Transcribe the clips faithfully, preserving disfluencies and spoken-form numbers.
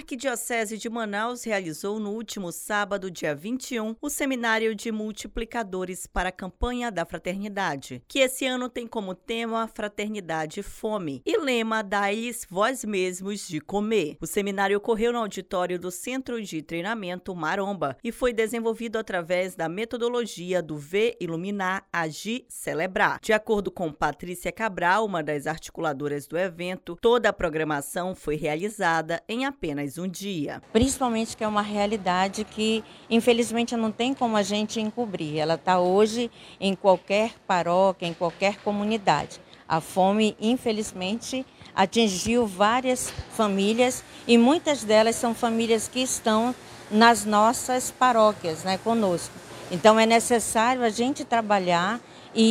Arquidiocese de Manaus realizou no último sábado, dia vinte e um, o Seminário de Multiplicadores para a Campanha da Fraternidade, que esse ano tem como tema Fraternidade e Fome e lema Dai-lhes vós mesmos de comer. O seminário ocorreu no auditório do Centro de Treinamento Maromba e foi desenvolvido através da metodologia do Ver, Iluminar, Agir, Celebrar. De acordo com Patrícia Cabral, uma das articuladoras do evento, toda a programação foi realizada em apenas um dia. Principalmente que é uma realidade que, infelizmente, não tem como a gente encobrir. Ela está hoje em qualquer paróquia, em qualquer comunidade. A fome, infelizmente, atingiu várias famílias e muitas delas são famílias que estão nas nossas paróquias, né, conosco. Então, é necessário a gente trabalhar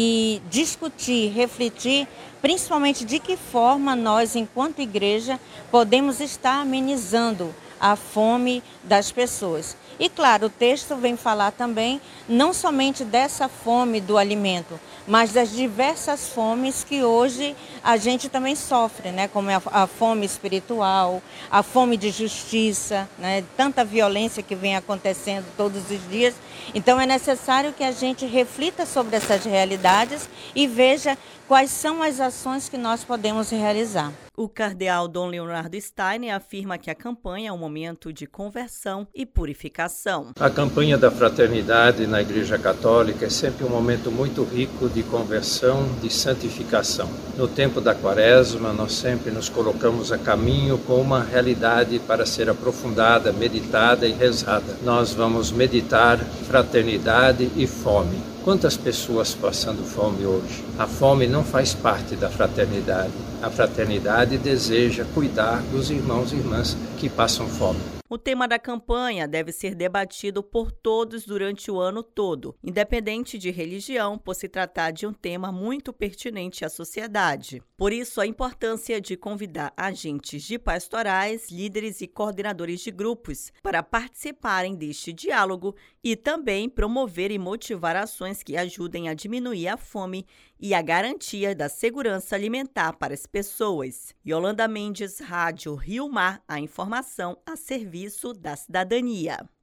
e discutir, refletir, principalmente de que forma nós, enquanto igreja, podemos estar amenizando a fome das pessoas. E claro, o texto vem falar também não somente dessa fome do alimento, mas das diversas fomes que hoje a gente também sofre, né? Como a, a fome espiritual, a fome de justiça, né? Tanta violência que vem acontecendo todos os dias. Então é necessário que a gente reflita sobre essas realidades e veja quais são as ações que nós podemos realizar. O cardeal Dom Leonardo Steiner afirma que a campanha é um momento de conversão e purificação. A campanha da fraternidade na Igreja Católica é sempre um momento muito rico de conversão, de santificação. No tempo da Quaresma, nós sempre nos colocamos a caminho com uma realidade para ser aprofundada, meditada e rezada. Nós vamos meditar fraternidade e fome. Quantas pessoas passando fome hoje? A fome não faz parte da fraternidade. A fraternidade deseja cuidar dos irmãos e irmãs que passam fome. O tema da campanha deve ser debatido por todos durante o ano todo, independente de religião, por se tratar de um tema muito pertinente à sociedade. Por isso, a importância de convidar agentes de pastorais, líderes e coordenadores de grupos para participarem deste diálogo e também promover e motivar ações que ajudem a diminuir a fome e a garantia da segurança alimentar para as pessoas. Yolanda Mendes, Rádio Rio Mar, a informação a serviço da cidadania.